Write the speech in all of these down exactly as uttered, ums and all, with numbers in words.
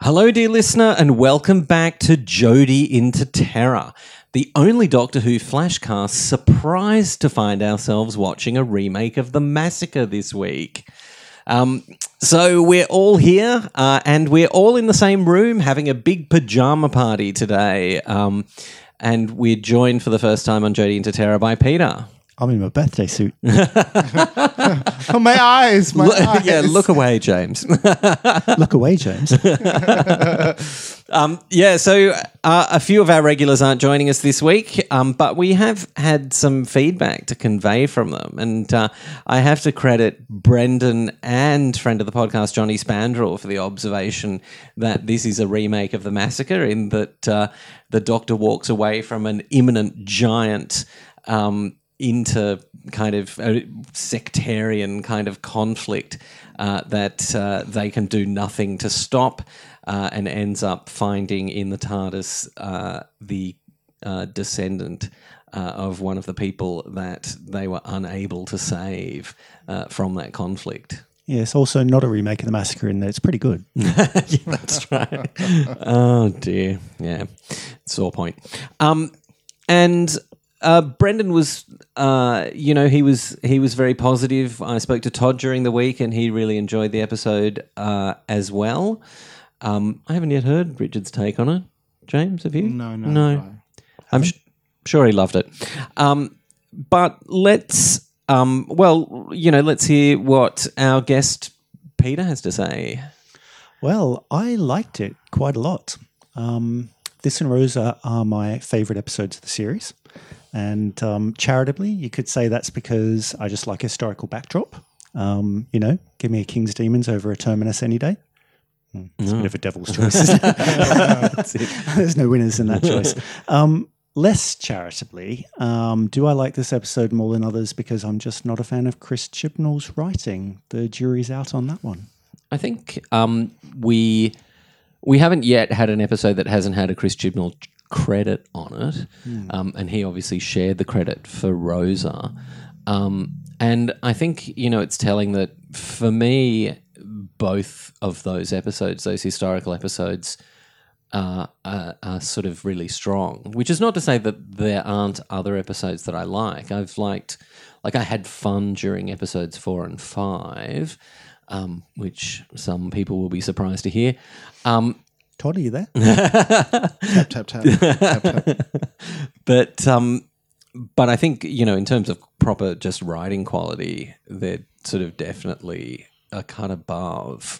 Hello, dear listener, and welcome back to Jodie into Terror, the only Doctor Who flashcast surprised to find ourselves watching a remake of The Massacre this week. Um, so we're all here, uh, and we're all in the same room having a big pajama party today. Um, and we're joined for the first time on Jodie into Terror by Peter. I'm in my birthday suit. Oh, my eyes, my Look, eyes. Yeah, look away, James. Look away, James. um, yeah, so uh, a few of our regulars aren't joining us this week, um, but we have had some feedback to convey from them. And uh, I have to credit Brendan and friend of the podcast, Johnny Spandrel, for the observation that this is a remake of The Massacre, in that uh, the Doctor walks away from an imminent giant um into kind of a sectarian kind of conflict uh, that uh, they can do nothing to stop, uh, and ends up finding in the TARDIS uh, the uh, descendant uh, of one of the people that they were unable to save uh, from that conflict. Yeah, it's also not a remake of The Massacre in that it's pretty good. Yeah, that's right. Oh, dear. Yeah, sore point. Um, and... Uh, Brendan was, uh, you know, he was he was very positive. I spoke to Todd during the week, and he really enjoyed the episode uh, as well. Um, I haven't yet heard Richard's take on it. James, have you? No, no, no. no. I'm sh- sure he loved it. Um, but let's, um, well, you know, let's hear what our guest Peter has to say. Well, I liked it quite a lot. Um, this and Rosa are my favourite episodes of the series. And um, charitably, you could say that's because I just like historical backdrop. Um, you know, give me a King's Demons over a Terminus any day. Mm, it's mm. a bit of a devil's choice. Isn't it? That's it. There's no winners in that choice. Um, less charitably, um, do I like this episode more than others because I'm just not a fan of Chris Chibnall's writing? The jury's out on that one. I think um, we we haven't yet had an episode that hasn't had a Chris Chibnall credit on it, mm. um, and he obviously shared the credit for Rosa. Um, and I think, you know, it's telling that for me, both of those episodes, those historical episodes, uh, are, are sort of really strong, which is not to say that there aren't other episodes that I like. I've liked, like I had fun during episodes four and five, um, which some people will be surprised to hear. Um, Todd, are you there? tap, tap, tap, tap, tap. But um, but I think, you know, in terms of proper just writing quality, they're sort of definitely a cut above.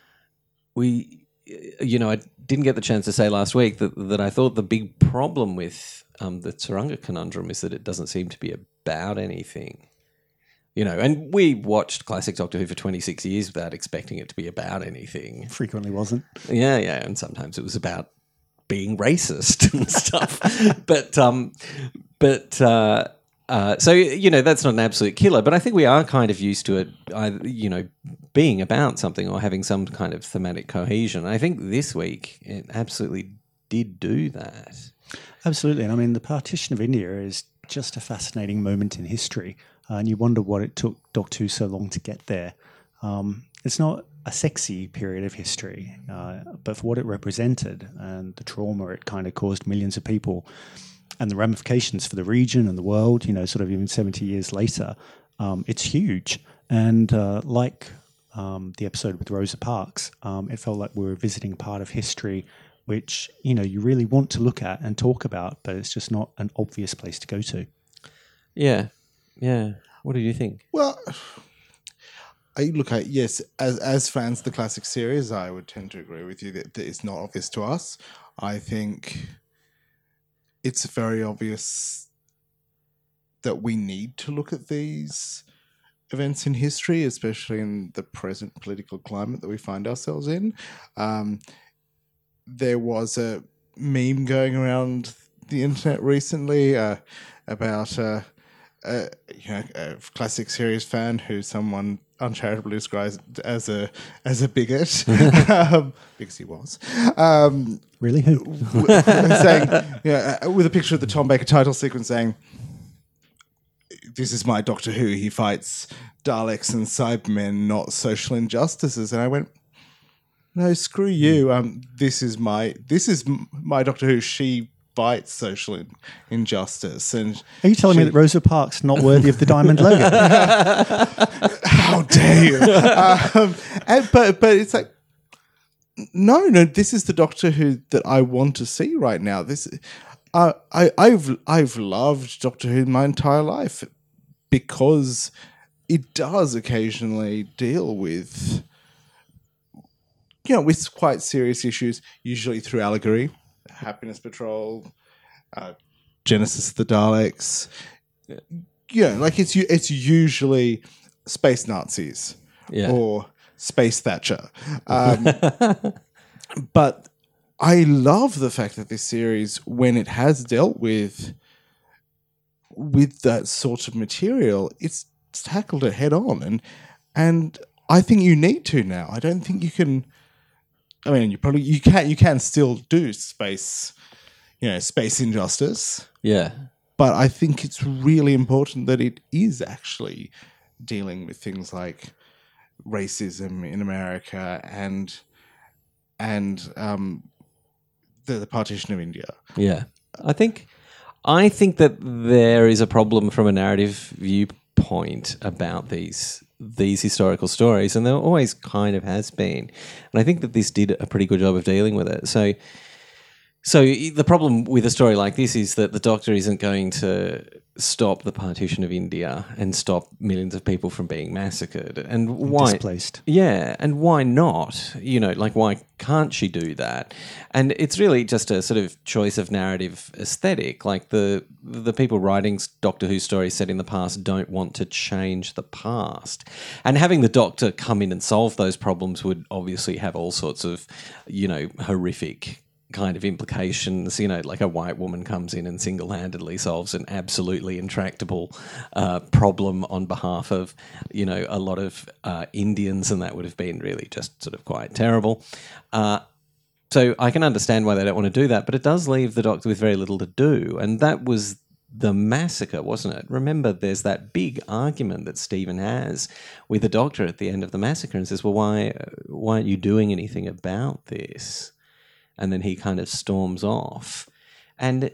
We, you know, I didn't get the chance to say last week that that I thought the big problem with um, the Tsuranga Conundrum is that it doesn't seem to be about anything. You know, and we watched classic Doctor Who for twenty-six years without expecting it to be about anything. Frequently wasn't. Yeah, yeah, and sometimes it was about being racist and stuff. but, um, but uh, uh, so, you know, that's not an absolute killer, but I think we are kind of used to it, either, you know, being about something or having some kind of thematic cohesion. I think this week it absolutely did do that. Absolutely. And I mean, the partition of India is just a fascinating moment in history. Uh, and you wonder what it took Doctor Who so long to get there. Um, it's not a sexy period of history, uh, but for what it represented and the trauma it kind of caused millions of people and the ramifications for the region and the world, you know, sort of even seventy years later, um, it's huge. And uh, like um, the episode with Rosa Parks, um, it felt like we were visiting a part of history which, you know, you really want to look at and talk about, but it's just not an obvious place to go to. Yeah. Yeah. What do you think? Well, I look at, yes, as as fans of the classic series, I would tend to agree with you that, that it's not obvious to us. I think it's very obvious that we need to look at these events in history, especially in the present political climate that we find ourselves in. Um, there was a meme going around the internet recently uh, about uh, uh, you know, a classic series fan who someone uncharitably described as a as a bigot, um, because he was. Um, really, who? w- saying, yeah, uh, with a picture of the Tom Baker title sequence saying, "This is my Doctor Who. He fights Daleks and Cybermen, not social injustices." And I went, No, screw you. Um, this is my this is m- my Doctor Who. She fights social in- injustice, and Are you telling she- me that Rosa Parks not worthy of the diamond logo? how dare you? um, and, but but it's like no, no. This is the Doctor Who that I want to see right now. This, uh, I I've I've loved Doctor Who my entire life because it does occasionally deal with, you know, with quite serious issues, usually through allegory, Happiness Patrol, uh, Genesis of the Daleks. Yeah, like it's u- it's usually space Nazis Yeah. or space Thatcher. Um, but I love the fact that this series, when it has dealt with with that sort of material, it's tackled it head on, and and I think you need to now. I don't think you can. I mean, you probably you can you can still do space, you know, space injustice, Yeah. but I think it's really important that it is actually dealing with things like racism in America and and um, the, the partition of India. Yeah. I think I think that there is a problem from a narrative viewpoint about these these historical stories, and there always kind of has been. And I think that this did a pretty good job of dealing with it. So so the problem with a story like this is that the Doctor isn't going to stop the partition of India and stop millions of people from being massacred. And why? Displaced. Yeah, and why not? You know, like, why can't she do that? And it's really just a sort of choice of narrative aesthetic. Like, the the people writing Doctor Who stories set in the past don't want to change the past. And having the Doctor come in and solve those problems would obviously have all sorts of, you know, horrific kind of implications. You know, like a white woman comes in and single-handedly solves an absolutely intractable uh, problem on behalf of, you know, a lot of uh, Indians, and that would have been really just sort of quite terrible. Uh, so I can understand why they don't want to do that, but it does leave the Doctor with very little to do, and that was the massacre, wasn't it? Remember, there's that big argument that Stephen has with the Doctor at the end of the massacre and says, well, why, why aren't you doing anything about this? And then he kind of storms off. And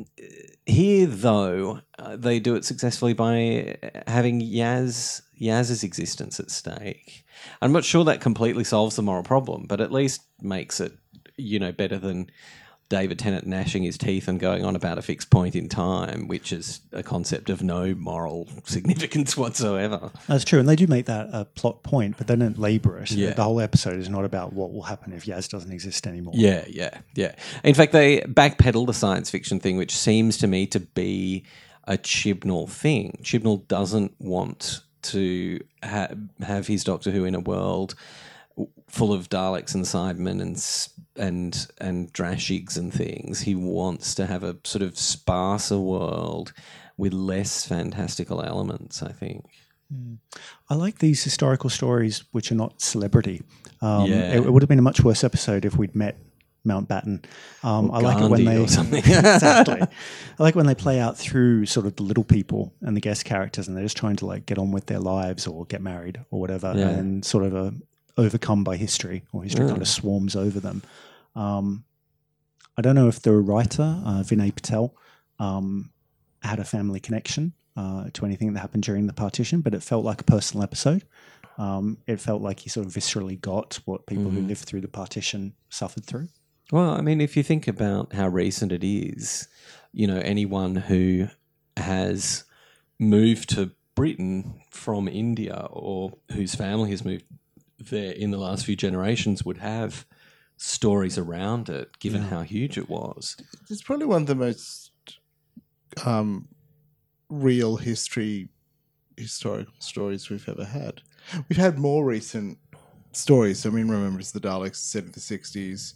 here, though, uh, they do it successfully by having Yaz Yaz's existence at stake. I'm not sure that completely solves the moral problem, but at least makes it, you know, better than David Tennant gnashing his teeth and going on about a fixed point in time, which is a concept of no moral significance whatsoever. That's true, and they do make that a plot point, but they don't labour it. Yeah. The whole episode is not about what will happen if Yaz doesn't exist anymore. Yeah, yeah, yeah. In fact, they backpedal the science fiction thing, which seems to me to be a Chibnall thing. Chibnall doesn't want to ha- have his Doctor Who in a world full of Daleks and Cybermen and and and Drashigs and things. He wants to have a sort of sparser world with less fantastical elements, I think. Mm. I like these historical stories which are not celebrity. Um, Yeah. it, it would have been a much worse episode if we'd met Mountbatten. Um, Or I like it when Gandhi they or something. exactly. I like when they play out through sort of the little people and the guest characters, and they're just trying to like get on with their lives or get married or whatever, Yeah. and sort of a overcome by history, or history Mm. kind of swarms over them. Um, I don't know if the writer, uh, Vinay Patel, um, had a family connection uh, to anything that happened during the partition, but it felt like a personal episode. Um, it felt like he sort of viscerally got what people who Mhm. lived through the partition suffered through. Well, I mean, if you think about how recent it is, you know, anyone who has moved to Britain from India or whose family has moved there in the last few generations would have stories around it, given Yeah. how huge it was. It's probably one of the most um, real history historical stories we've ever had. We've had more recent stories. I mean, remember, it's the Daleks set in the sixties,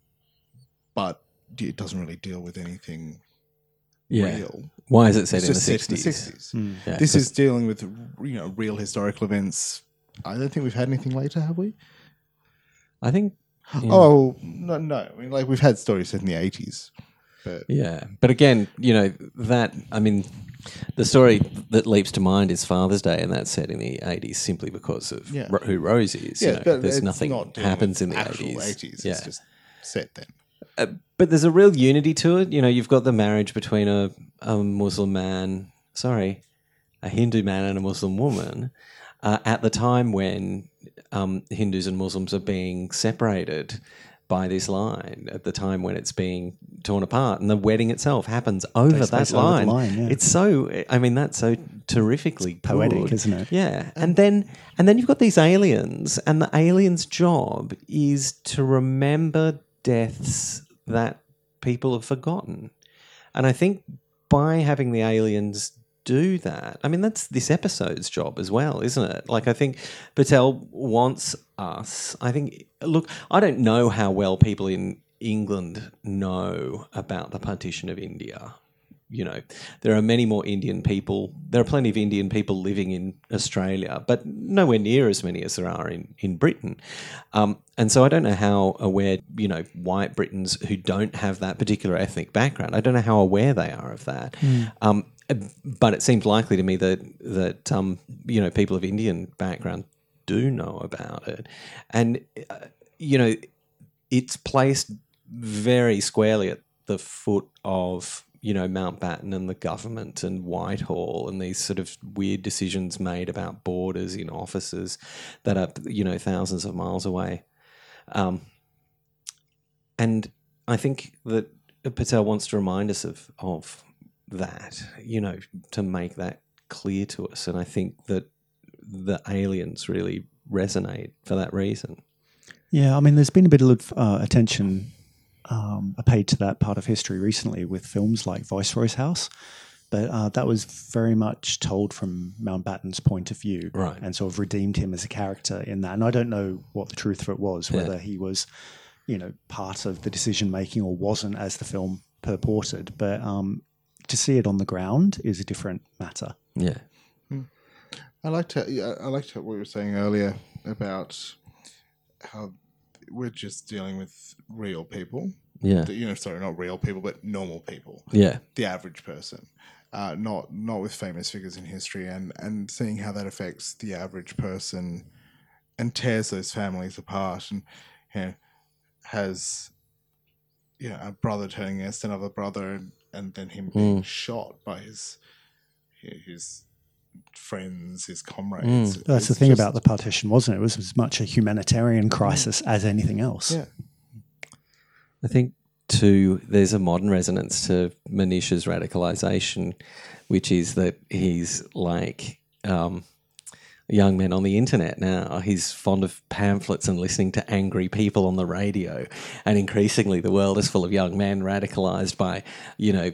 but it doesn't really deal with anything Yeah. real. Why is it set It's in the just set in sixties? the sixties. Mm. Yeah, This 'cause- is dealing with, you know, real historical events. I don't think we've had anything later, have we? I think. yeah. Oh no, no. I mean, like we've had stories set in the eighties. But Yeah, but again, you know that I mean, the story that leaps to mind is Father's Day, and that's set in the eighties simply because of Yeah. Ro- who Rose is. yeah, you know, but there's it's nothing not dealing happens with in the actual eighties. eighties. Yeah, It's just set then. uh, but there's a real unity to it. You know, you've got the marriage between a, a Muslim man, sorry, a Hindu man and a Muslim woman, uh, at the time when um, Hindus and Muslims are being separated by this line, at the time when it's being torn apart, and the wedding itself happens over Takes that place over the line. line, yeah. It's so, I mean, that's so terrifically poetic, good. isn't it? Yeah, and then and then you've got these aliens, and the aliens' job is to remember deaths that people have forgotten, and I think by having the aliens do that, I mean, that's this episode's job as well, isn't it? Like, I think Patel wants us, I think, look, I don't know how well people in England know about the partition of India. You know, there are many more Indian people, there are plenty of Indian people living in Australia, but nowhere near as many as there are in, in Britain. Um, and so I don't know how aware, you know, white Britons who don't have that particular ethnic background, I don't know how aware they are of that. Mm. Um, but it seems likely to me that, that um, you know, people of Indian background do know about it. And, uh, you know, it's placed very squarely at the foot of, you know, Mountbatten and the government and Whitehall and these sort of weird decisions made about borders in offices that are, you know, thousands of miles away. Um, and I think that Patel wants to remind us of, of that, you know, to make that clear to us. And I think that the aliens really resonate for that reason. Yeah, I mean, there's been a bit of uh, attention um, paid to that part of history recently with films like Viceroy's House, but uh, that was very much told from Mountbatten's point of view, right, and sort of redeemed him as a character in that. And I don't know what the truth of it was, whether yeah. he was, you know, part of the decision making or wasn't, as the film purported. But um, to see it on the ground is a different matter. Yeah, hmm. I liked it. Yeah, I liked what you were saying earlier about how we're just dealing with real people. Yeah. You know, sorry, not real people, but normal people. Yeah. The average person. Uh, not not with famous figures in history, and, and seeing how that affects the average person and tears those families apart, and, you know, has, you know, a brother turning against another brother, and, and then him being mm. shot by his his friends, his comrades. Mm. That's the thing just about the partition, wasn't it? It was as much a humanitarian crisis as anything else. Yeah. I think, too, there's a modern resonance to Manish's radicalisation, which is that he's like um, a young man on the internet now. He's fond of pamphlets and listening to angry people on the radio. And increasingly the world is full of young men radicalised by, you know,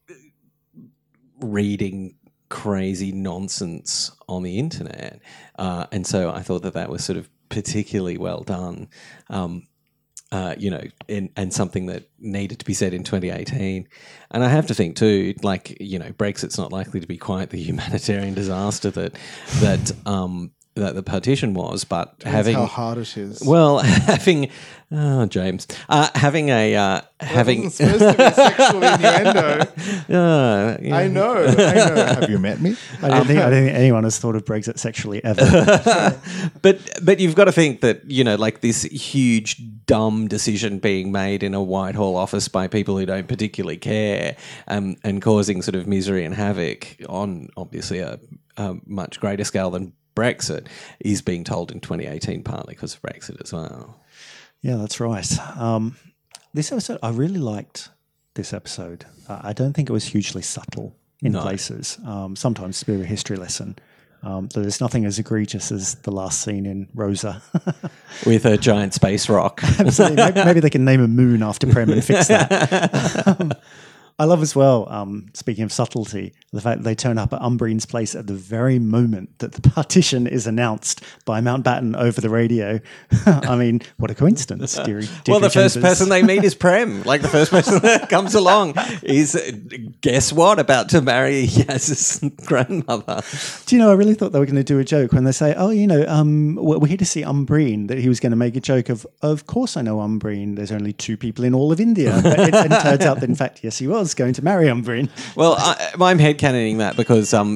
reading crazy nonsense on the internet. Uh, and so I thought that that was sort of particularly well done. Um, Uh, you know, and, and something that needed to be said in twenty eighteen. And I have to think too, like, you know, Brexit's not likely to be quite the humanitarian disaster that that um, that the partition was, but Depends having how hard it is. Well, having oh James, uh, having a uh, well, having it wasn't supposed to be a sexual innuendo. Uh, yeah. I know, I know. Have you met me? I don't, um, think, I don't think anyone has thought of Brexit sexually ever. but but you've got to think that, you know, like this huge dumb decision being made in a Whitehall office by people who don't particularly care, um, and causing sort of misery and havoc on obviously a, a much greater scale than Brexit is being told in twenty eighteen, partly because of Brexit as well. Yeah, that's right. Um, this episode, I really liked this episode. Uh, I don't think it was hugely subtle in no. places. Um, sometimes it's a bit of a history lesson. Um, there's nothing as egregious as the last scene in Rosa. With a giant space rock. Absolutely. Maybe, maybe they can name a moon after Prem and fix that. um, I love as well, um, speaking of subtlety, the fact that they turn up at Umbrine's place at the very moment that the partition is announced by Mountbatten over the radio. I mean, what a coincidence. Deary, well, the Deirdre first Chambers. person they meet is Prem. Like the first person that comes along is, uh, guess what, about to marry Yaz's grandmother. Do you know, I really thought they were going to do a joke when they say, oh, you know, um, we're we're here to see Umbrine, that he was going to make a joke of, of course I know Umbrine, there's only two people in all of India. But it, it turns out that, in fact, yes, he was going to marry Umbrine. Well, I, I'm headcanoning that because, um,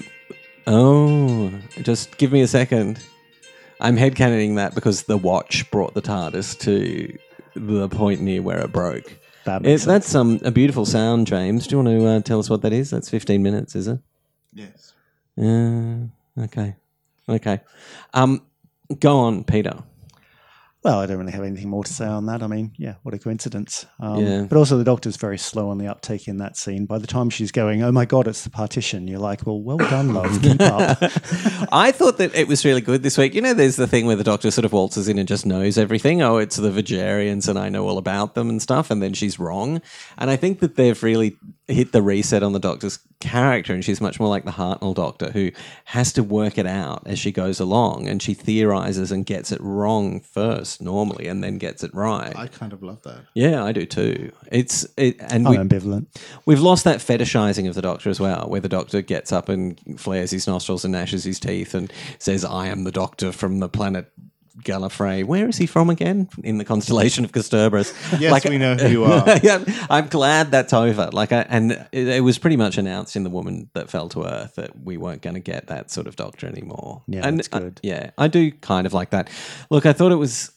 oh, just give me a second. I'm headcanoning that because the watch brought the TARDIS to the point near where it broke. That It, makes sense. that's um, a beautiful sound, James. Do you want to uh, tell us what that is? That's fifteen minutes, is it? Yes. Uh, okay. Okay. Um, go on, Peter. Well, I don't really have anything more to say on that. I mean, yeah, what a coincidence. Um, Yeah. But also the Doctor's very slow on the uptake in that scene. By the time she's going, oh my God, it's the partition, you're like, well, well done, love. Keep up. I thought that it was really good this week. You know, there's the thing where the Doctor sort of waltzes in and just knows everything. Oh, it's the Vegarians and I know all about them and stuff. And then she's wrong. And I think that they've really hit the reset on the Doctor's character. And she's much more like the Hartnell Doctor who has to work it out as she goes along. And she theorizes and gets it wrong first normally and then gets it right. I kind of love that. Yeah, I do too. It's it, and I'm we, ambivalent. we've lost that fetishizing of the Doctor as well, where the Doctor gets up and flares his nostrils and gnashes his teeth and says, "I am the Doctor from the planet Gallifrey." Where is he from again? In the constellation of Kasterborous. Yes, we know who you are. Yeah, I'm glad that's over. Like, I, and it, it was pretty much announced in The Woman That Fell to Earth that we weren't going to get that sort of Doctor anymore. Yeah, and that's good. I, yeah, I do kind of like that. Look, I thought it was.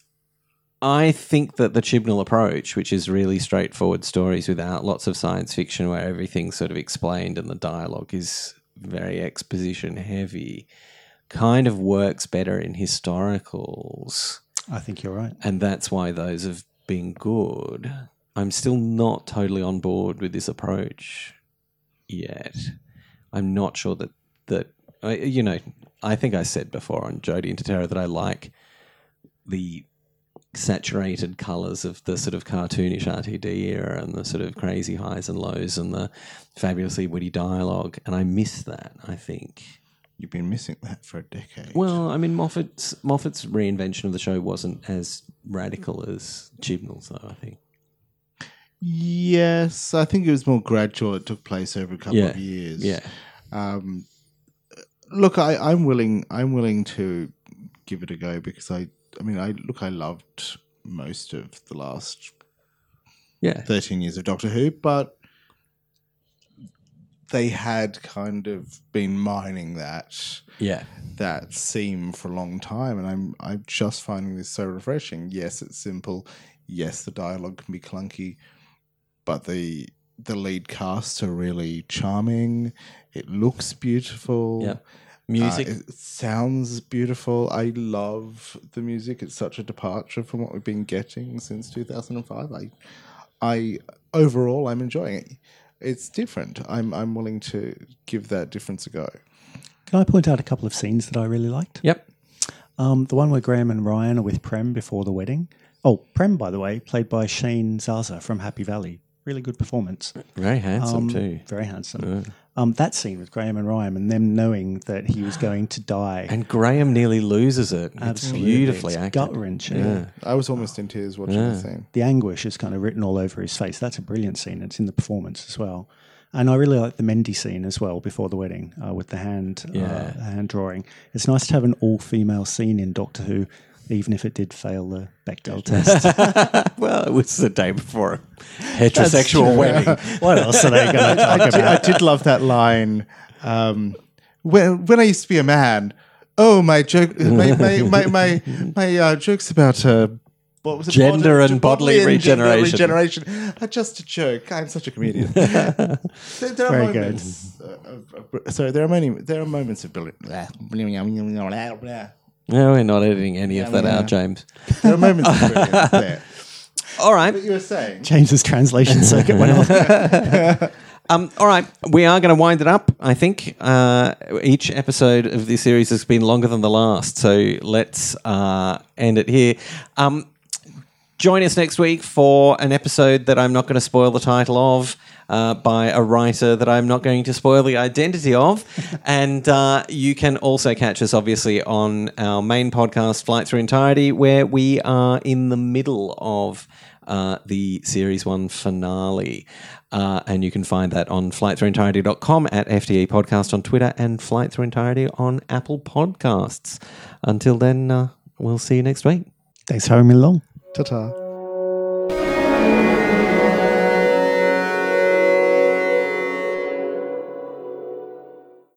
I think that the Chibnall approach, which is really straightforward stories without lots of science fiction where everything's sort of explained and the dialogue is very exposition heavy, kind of works better in historicals. I think you're right. And that's why those have been good. I'm still not totally on board with this approach yet. I'm not sure that, that I- you know, I think I said before on Jodie into Terror that I like the saturated colours of the sort of cartoonish R T D era and the sort of crazy highs and lows and the fabulously witty dialogue, and I miss that, I think. You've been missing that for a decade. Well, I mean, Moffat's Moffat's reinvention of the show wasn't as radical as Chibnall's, though, I think. Yes, I think it was more gradual. It took place over a couple Yeah, of years. yeah. Um, look, I, I'm willing. I'm willing to give it a go because I. I mean, I look. I loved most of the last Yeah. thirteen years of Doctor Who, but they had kind of been mining that Yeah. that seam for a long time, and I'm I'm just finding this so refreshing. Yes, it's simple. Yes, the dialogue can be clunky, but the the lead casts are really charming. It looks beautiful. Yeah. Music. Uh, it sounds beautiful. I love the music. It's such a departure from what we've been getting since two thousand five. I, I overall, I'm enjoying it. It's different. I'm I'm willing to give that difference a go. Can I point out a couple of scenes that I really liked? Yep. Um, the one where Graham and Ryan are with Prem before the wedding. Oh, Prem, by the way, played by Shane Zaza from Happy Valley. Really good performance. Very handsome, Um, too. Very handsome. Um, that scene with Graham and Ryan and them knowing that he was going to die. And Graham nearly loses it. It's Absolutely. beautifully It's acted. gut-wrenching. Yeah. I was almost in tears watching the scene. The anguish is kind of written all over his face. That's a brilliant scene. It's in the performance as well. And I really like the Mendy scene as well before the wedding uh, with the hand, Yeah. uh, hand drawing. It's nice to have an all-female scene in Doctor Who, even if it did fail the Bechdel test. Well, it was the day before a heterosexual wedding. What else are they going to talk I did, I about? did love that line. Um, when when I used to be a man, oh my joke, my my my my, my uh, jokes about uh, what was it? Gender and bodily and gender regeneration. regeneration are just a joke. I'm such a comedian. there, there are Very good. moments. Uh, of, of, sorry, there are many. There are moments of brilliant. No, we're not editing any of that yeah. out, James. There are moments of brilliance there. All right. But you were saying. James's translation circuit went off. Um, all right, we are going to wind it up, I think. Uh, each episode of this series has been longer than the last, so let's uh, end it here. Um, join us next week for an episode that I'm not going to spoil the title of uh, by a writer that I'm not going to spoil the identity of. And uh, you can also catch us, obviously, on our main podcast, Flight Through Entirety, where we are in the middle of uh, the Series one finale. Uh, and you can find that on flight through entirety dot com, at F T E Podcast on Twitter, and Flight Through Entirety on Apple Podcasts. Until then, uh, we'll see you next week. Thanks for having me along. Ta-ta.